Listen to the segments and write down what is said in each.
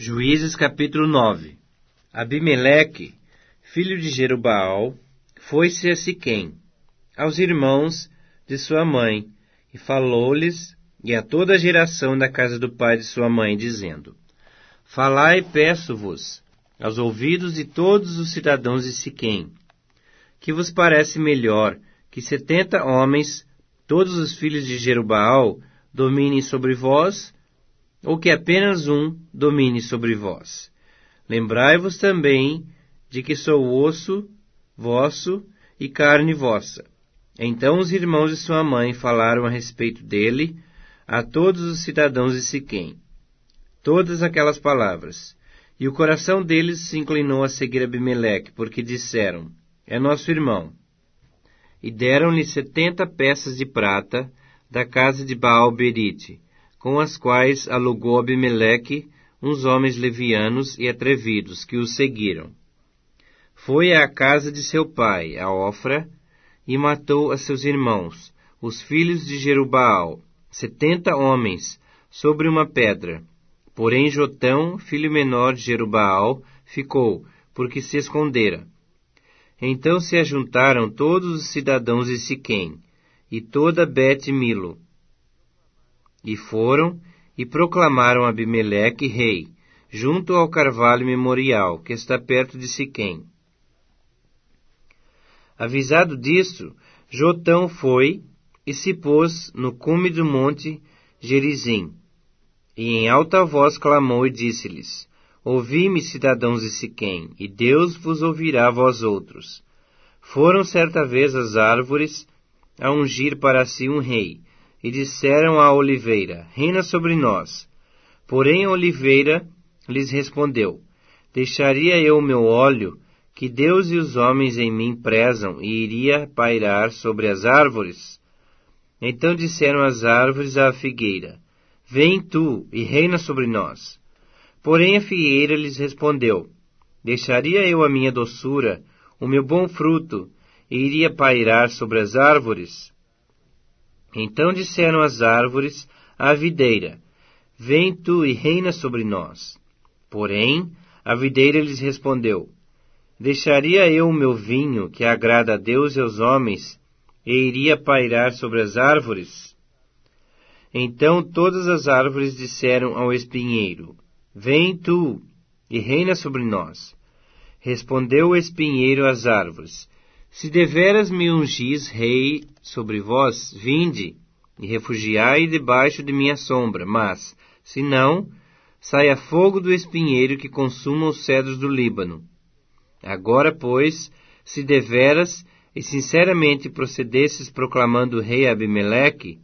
Juízes capítulo 9. Abimeleque, filho de Jerubaal, foi-se a Siquém, aos irmãos de sua mãe, e falou-lhes, e a toda a geração da casa do pai de sua mãe, dizendo: Falai, peço-vos, aos ouvidos de todos os cidadãos de Siquém, que vos parece melhor que 70 homens, todos os filhos de Jerubaal, dominem sobre vós, ou que apenas um domine sobre vós? Lembrai-vos também de que sou osso vosso e carne vossa. Então os irmãos de sua mãe falaram a respeito dele a todos os cidadãos de Siquém, todas aquelas palavras. E o coração deles se inclinou a seguir Abimeleque, porque disseram: é nosso irmão. E deram-lhe 70 peças de prata da casa de Baal-Berite, com as quais alugou Abimeleque uns homens levianos e atrevidos que o seguiram. Foi à casa de seu pai, a Ofra, e matou a seus irmãos, os filhos de Jerubaal, 70 homens, sobre uma pedra. Porém Jotão, filho menor de Jerubaal, ficou, porque se escondera. Então se ajuntaram todos os cidadãos de Siquém, e toda Bet-Milo, e foram e proclamaram Abimeleque rei, junto ao carvalho memorial, que está perto de Siquém. Avisado disso, Jotão foi e se pôs no cume do monte Gerizim, e em alta voz clamou e disse-lhes: Ouvi-me, cidadãos de Siquém, e Deus vos ouvirá vós outros. Foram certa vez as árvores a ungir para si um rei, e disseram à oliveira: reina sobre nós. Porém a oliveira lhes respondeu: deixaria eu o meu óleo, que Deus e os homens em mim prezam, e iria pairar sobre as árvores? Então disseram as árvores à figueira: vem tu e reina sobre nós. Porém a figueira lhes respondeu: deixaria eu a minha doçura, o meu bom fruto, e iria pairar sobre as árvores? Então disseram as árvores à videira: vem tu e reina sobre nós. Porém a videira lhes respondeu: deixaria eu o meu vinho, que agrada a Deus e aos homens, e iria pairar sobre as árvores? Então todas as árvores disseram ao espinheiro: vem tu e reina sobre nós. Respondeu o espinheiro às árvores: se deveras me ungis rei sobre vós, vinde e refugiai debaixo de minha sombra, mas, se não, saia fogo do espinheiro que consuma os cedros do Líbano. Agora, pois, se deveras e sinceramente procedesses proclamando o rei Abimeleque,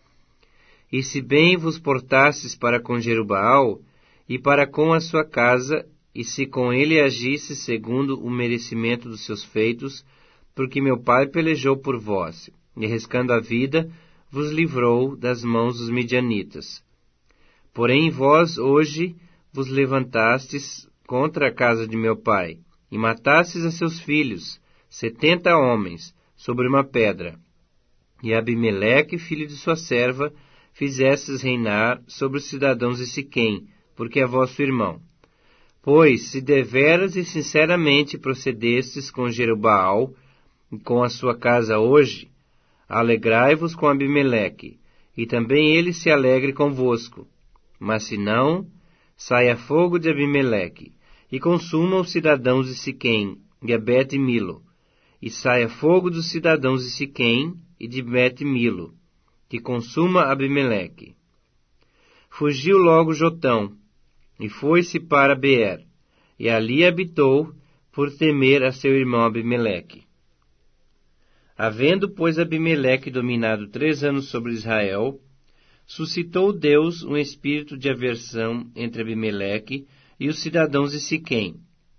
e se bem vos portasses para com Jerubaal e para com a sua casa, e se com ele agisses segundo o merecimento dos seus feitos, porque meu pai pelejou por vós, e arriscando a vida, vos livrou das mãos dos midianitas. Porém vós hoje vos levantastes contra a casa de meu pai, e matastes a seus filhos, 70 homens, sobre uma pedra. E Abimeleque, filho de sua serva, fizestes reinar sobre os cidadãos de Siquém, porque é vosso irmão. Pois, se deveras e sinceramente procedestes com Jerubaal e com a sua casa hoje, alegrai-vos com Abimeleque, e também ele se alegre convosco. Mas se não, saia fogo de Abimeleque, e consuma os cidadãos de Siquém e a Bet-Milo, e saia fogo dos cidadãos de Siquém e de Bet-Milo, que consuma Abimeleque. Fugiu logo Jotão, e foi-se para Beer, e ali habitou, por temer a seu irmão Abimeleque. Havendo, pois, Abimeleque dominado 3 anos sobre Israel, suscitou Deus um espírito de aversão entre Abimeleque e os cidadãos de Siquém,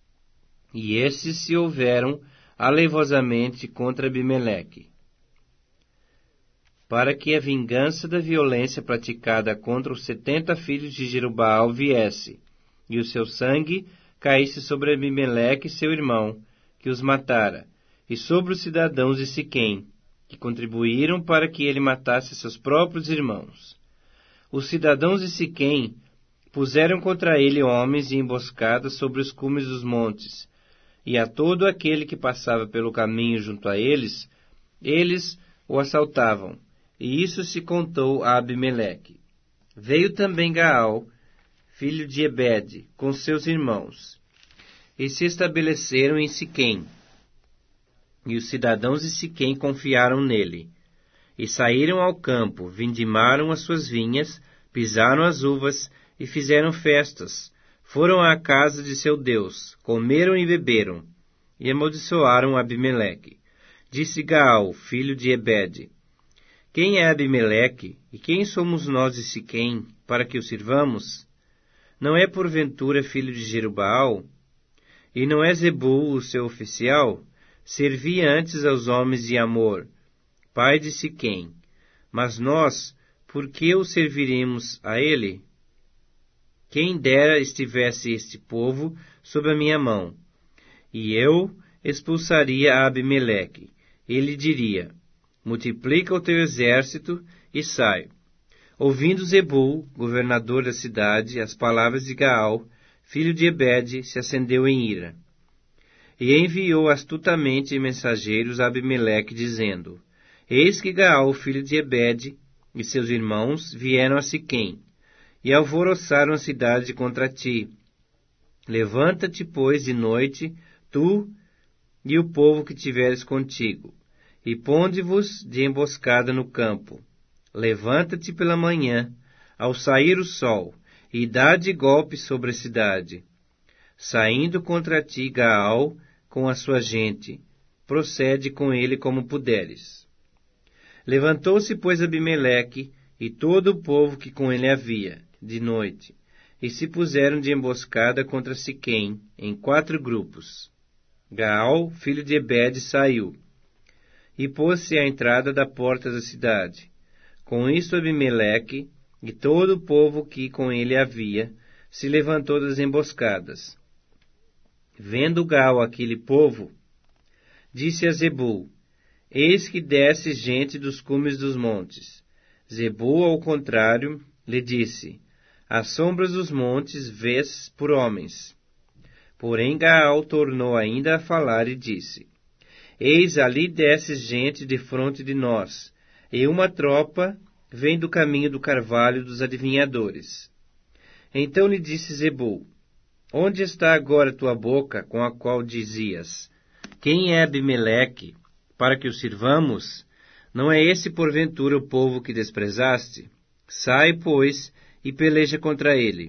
e estes se houveram aleivosamente contra Abimeleque, para que a vingança da violência praticada contra os 70 filhos de Jerubaal viesse, e o seu sangue caísse sobre Abimeleque seu irmão, que os matara, e sobre os cidadãos de Siquém, que contribuíram para que ele matasse seus próprios irmãos. Os cidadãos de Siquém puseram contra ele homens e emboscadas sobre os cumes dos montes, e a todo aquele que passava pelo caminho junto a eles, eles o assaltavam, e isso se contou a Abimeleque. Veio também Gaal, filho de Ebede, com seus irmãos, e se estabeleceram em Siquém. E os cidadãos de Siquém confiaram nele. E saíram ao campo, vindimaram as suas vinhas, pisaram as uvas e fizeram festas. Foram à casa de seu Deus, comeram e beberam, e amaldiçoaram Abimeleque. Disse Gaal, filho de Ebede: Quem é Abimeleque, e quem somos nós de Siquém, para que o sirvamos? Não é porventura filho de Jerubaal? E não é Zebul o seu oficial? Servia antes aos homens de Amor, pai de Siquém. Mas nós, por que o serviremos a ele? Quem dera estivesse este povo sob a minha mão, e eu expulsaria a Abimeleque. Ele diria: multiplica o teu exército e sai. Ouvindo Zebul, governador da cidade, as palavras de Gaal, filho de Ebede, se acendeu em ira. E enviou astutamente mensageiros a Abimeleque, dizendo: Eis que Gaal, filho de Ebede, e seus irmãos vieram a Siquém, e alvoroçaram a cidade contra ti. Levanta-te, pois, de noite, tu e o povo que tiveres contigo, e ponde-vos de emboscada no campo. Levanta-te pela manhã, ao sair o sol, e dá de golpe sobre a cidade. Saindo contra ti Gaal com a sua gente, procede com ele como puderes. Levantou-se, pois, Abimeleque e todo o povo que com ele havia, de noite, e se puseram de emboscada contra Siquém, em 4 grupos. Gaal, filho de Ebede, saiu, e pôs-se à entrada da porta da cidade. Com isto Abimeleque e todo o povo que com ele havia, se levantou das emboscadas. Vendo Gaal aquele povo, disse a Zebul: Eis que desce gente dos cumes dos montes. Zebul, ao contrário, lhe disse: As sombras dos montes vês por homens. Porém Gaal tornou ainda a falar e disse: Eis ali desce gente defronte de nós, e uma tropa vem do caminho do carvalho dos adivinhadores. Então lhe disse Zebul: Onde está agora tua boca com a qual dizias: Quem é Abimeleque, para que o sirvamos? Não é esse porventura o povo que desprezaste? Sai, pois, e peleja contra ele.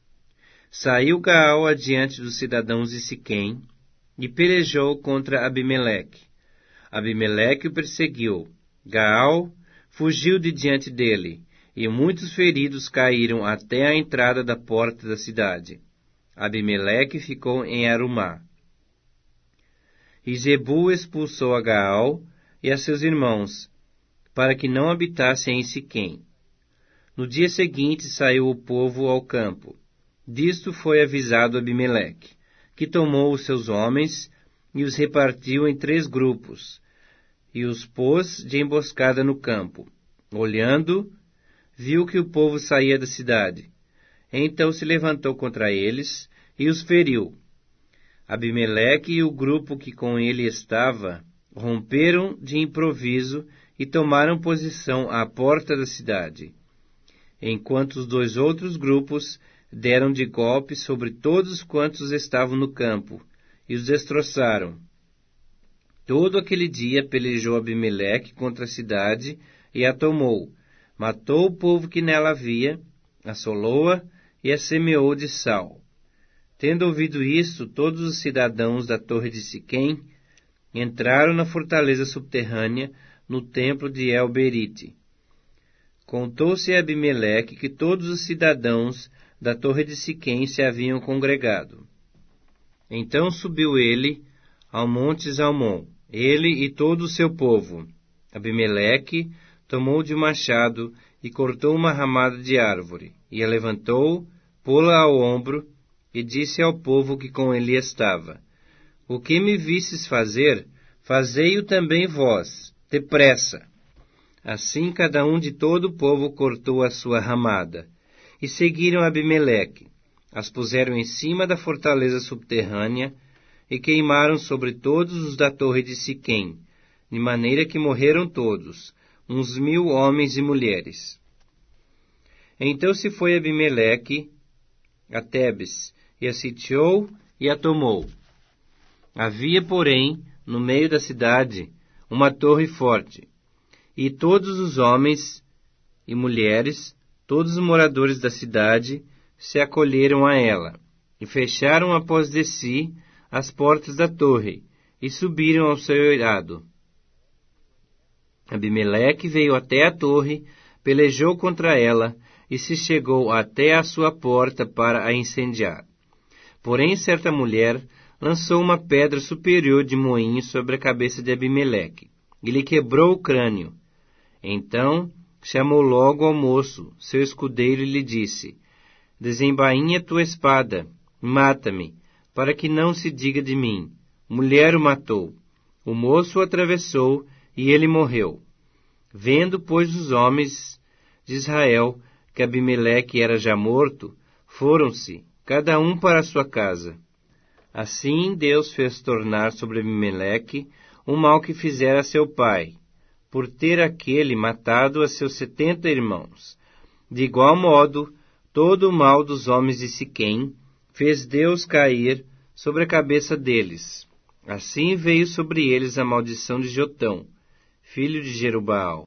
Saiu Gaal adiante dos cidadãos de Siquém, e pelejou contra Abimeleque. Abimeleque o perseguiu. Gaal fugiu de diante dele, e muitos feridos caíram até a entrada da porta da cidade. Abimeleque ficou em Arumá. E Zebul expulsou a Gaal e a seus irmãos, para que não habitassem em Siquém. No dia seguinte saiu o povo ao campo. Disto foi avisado Abimeleque, que tomou os seus homens e os repartiu em 3 grupos, e os pôs de emboscada no campo. Olhando, viu que o povo saía da cidade. Então se levantou contra eles e os feriu. Abimeleque e o grupo que com ele estava romperam de improviso e tomaram posição à porta da cidade, enquanto os 2 outros grupos deram de golpe sobre todos quantos estavam no campo e os destroçaram. Todo aquele dia pelejou Abimeleque contra a cidade e a tomou. Matou o povo que nela havia, assolou-a e a semeou de sal. Tendo ouvido isto, todos os cidadãos da torre de Siquém entraram na fortaleza subterrânea, no templo de El-Berite. Contou-se a Abimeleque que todos os cidadãos da torre de Siquém se haviam congregado. Então subiu ele ao monte Zalmon, ele e todo o seu povo. Abimeleque tomou de machado e cortou uma ramada de árvore, e a levantou, pô-la ao ombro, e disse ao povo que com ele estava: O que me vistes fazer, fazei-o também vós, depressa. Assim cada um de todo o povo cortou a sua ramada. e seguiram Abimeleque. As puseram em cima da fortaleza subterrânea e queimaram sobre todos os da torre de Siquém, de maneira que morreram todos, uns 1000 homens e mulheres. Então se foi Abimeleque a Tebes, e a sitiou e a tomou. Havia, porém, no meio da cidade, uma torre forte, e todos os homens e mulheres, todos os moradores da cidade, se acolheram a ela, e fecharam após de si as portas da torre, e subiram ao seu eirado. Abimeleque veio até a torre, pelejou contra ela, e se chegou até a sua porta para a incendiar. Porém, certa mulher lançou uma pedra superior de moinho sobre a cabeça de Abimeleque, e lhe quebrou o crânio. Então chamou logo ao moço, seu escudeiro, e lhe disse: desembainha tua espada, mata-me, para que não se diga de mim: mulher o matou. O moço o atravessou, e ele morreu. Vendo, pois, os homens de Israel que Abimeleque era já morto, foram-se, cada um para a sua casa. Assim Deus fez tornar sobre Abimeleque o mal que fizera a seu pai, por ter aquele matado a seus 70 irmãos. De igual modo, todo o mal dos homens de Siquém fez Deus cair sobre a cabeça deles. Assim veio sobre eles a maldição de Jotão, filho de Jerubaal.